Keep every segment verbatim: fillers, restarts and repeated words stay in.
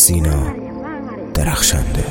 سینا درخشنده.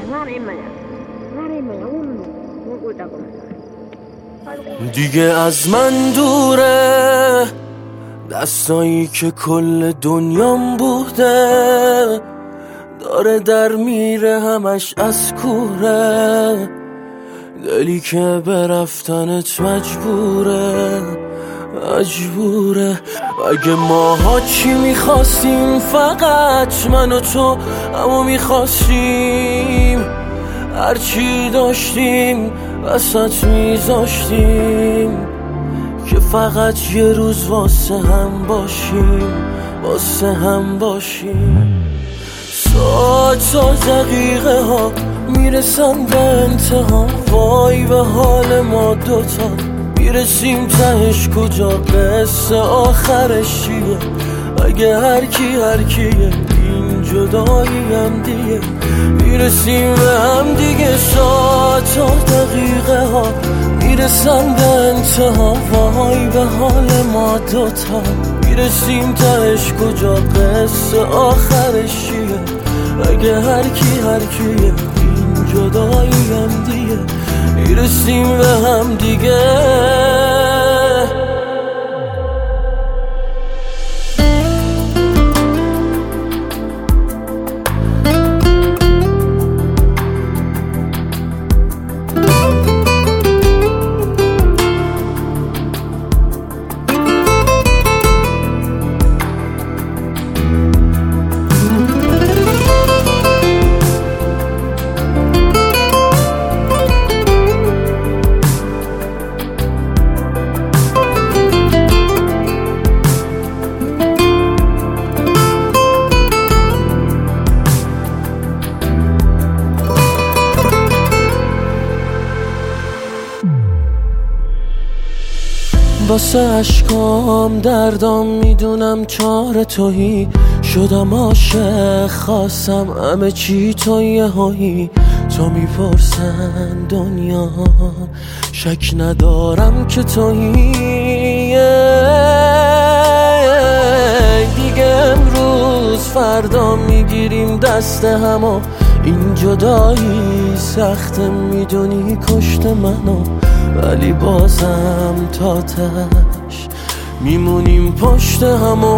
دیگه از من دوره دستایی که کل دنیام بوده، داره در میره همش از کوره، دلی که به رفتنت مجبوره مجبوره. اگه ماها چی میخواستیم فقط من و تو، اما میخواستیم هرچی داشتیم وسط میذاشتیم که فقط یه روز واسه هم باشیم واسه هم باشیم. ساعت و دقیقه ها میرسن به انتها، وای به حال ما دوتا، میرسیم تهش کجا، قصه آخرش چیه؟ اگه هر کی هر کیه این جدایی هم دیگه، میرسیم به هم دیگه. ساعت و دقیقه ها میرسن به انتها، وای به حال ما دوتا، میرسیم تهش کجا، قصه آخرش چیه؟ اگه هر کی هر کیه این جدایی هم دیگه، میرسیم به هم دیگه. واسه عشقام دردام میدونم کار تویی، شدم عاشق خواستم همه چی تو یه هایی. تو میپرسن دنیا شک ندارم که تویی، دیگه امروز فردا میگیریم دست همو، این جدایی سخته میدونی کشت منو، ولی بازم تا تش میمونیم پشت همو.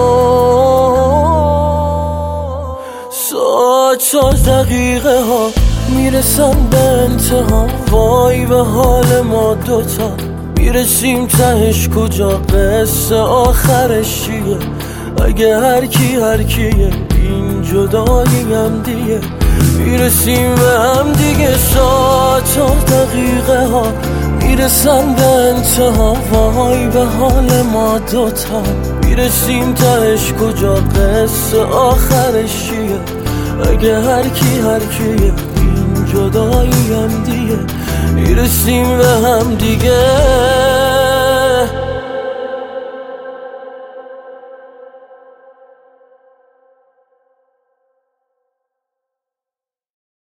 ساعت و دقیقه ها میرسن به انتها، وای به حال ما دوتا، میرسیم تهش کجا، قصه آخرش چیه؟ اگه هر کی هر کیه این جدایی هم دیگه، میرسیم به هم دیگه. ساعت و دقیقه ها میرسن به انتها، وای به حال ما دوتا، میرسیم تهش کجا، قصه آخرش چیه؟ اگه هر کی هر کیه این جدایی هم دیگه، میرسیم به هم دیگه.